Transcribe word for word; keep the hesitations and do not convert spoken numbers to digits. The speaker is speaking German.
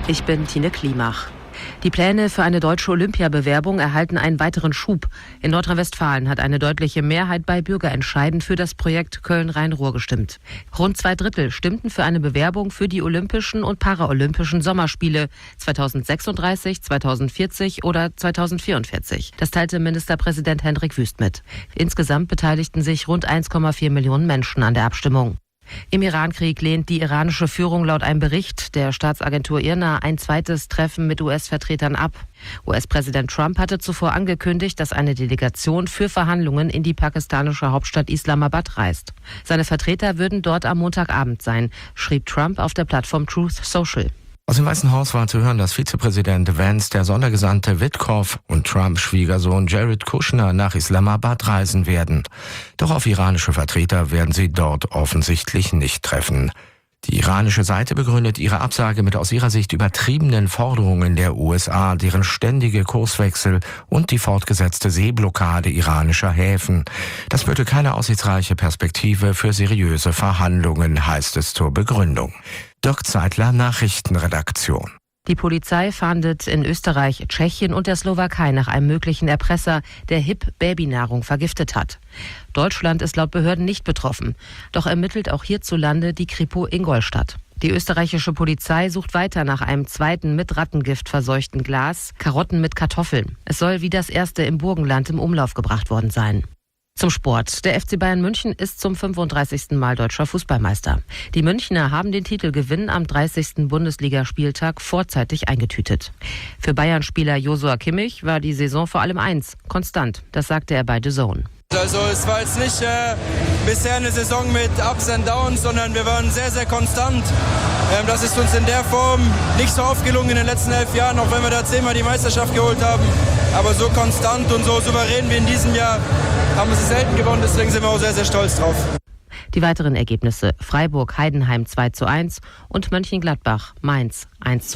Ich bin Tine Klimach. Die Pläne für eine deutsche Olympiabewerbung erhalten einen weiteren Schub. In Nordrhein-Westfalen hat eine deutliche Mehrheit bei Bürgerentscheiden für das Projekt Köln-Rhein-Ruhr gestimmt. Rund zwei Drittel stimmten für eine Bewerbung für die Olympischen und Paralympischen Sommerspiele zweitausendsechsunddreißig, zweitausendvierzig oder zweitausendvierundvierzig. Das teilte Ministerpräsident Hendrik Wüst mit. Insgesamt beteiligten sich rund eins Komma vier Millionen Menschen an der Abstimmung. Im Irankrieg lehnt die iranische Führung laut einem Bericht der Staatsagentur I R N A ein zweites Treffen mit U S-Vertretern ab. U S-Präsident Trump hatte zuvor angekündigt, dass eine Delegation für Verhandlungen in die pakistanische Hauptstadt Islamabad reist. Seine Vertreter würden dort am Montagabend sein, schrieb Trump auf der Plattform Truth Social. Aus dem Weißen Haus war zu hören, dass Vizepräsident Vance, der Sondergesandte Witkoff und Trumps Schwiegersohn Jared Kushner nach Islamabad reisen werden. Doch auf iranische Vertreter werden sie dort offensichtlich nicht treffen. Die iranische Seite begründet ihre Absage mit aus ihrer Sicht übertriebenen Forderungen der U S A, deren ständige Kurswechsel und die fortgesetzte Seeblockade iranischer Häfen. Das böte keine aussichtsreiche Perspektive für seriöse Verhandlungen, heißt es zur Begründung. Dirk Zeitler, Nachrichtenredaktion. Die Polizei fahndet in Österreich, Tschechien und der Slowakei nach einem möglichen Erpresser, der H I P-Babynahrung vergiftet hat. Deutschland ist laut Behörden nicht betroffen. Doch ermittelt auch hierzulande die Kripo Ingolstadt. Die österreichische Polizei sucht weiter nach einem zweiten mit Rattengift verseuchten Glas, Karotten mit Kartoffeln. Es soll wie das erste im Burgenland im Umlauf gebracht worden sein. Zum Sport. Der F C Bayern München ist zum fünfunddreißigsten Mal deutscher Fußballmeister. Die Münchner haben den Titelgewinn am dreißigsten Bundesligaspieltag vorzeitig eingetütet. Für Bayern-Spieler Joshua Kimmich war die Saison vor allem eins, konstant. Das sagte er bei The Zone. Also es war jetzt nicht äh, bisher eine Saison mit Ups and Downs, sondern wir waren sehr, sehr konstant. Ähm, das ist uns in der Form nicht so oft gelungen in den letzten elf Jahren, auch wenn wir da zehnmal die Meisterschaft geholt haben. Aber so konstant und so souverän wie in diesem Jahr haben wir sie selten gewonnen, deswegen sind wir auch sehr, sehr stolz drauf. Die weiteren Ergebnisse: Freiburg-Heidenheim zwei zu eins und Mönchengladbach-Mainz eins zu eins.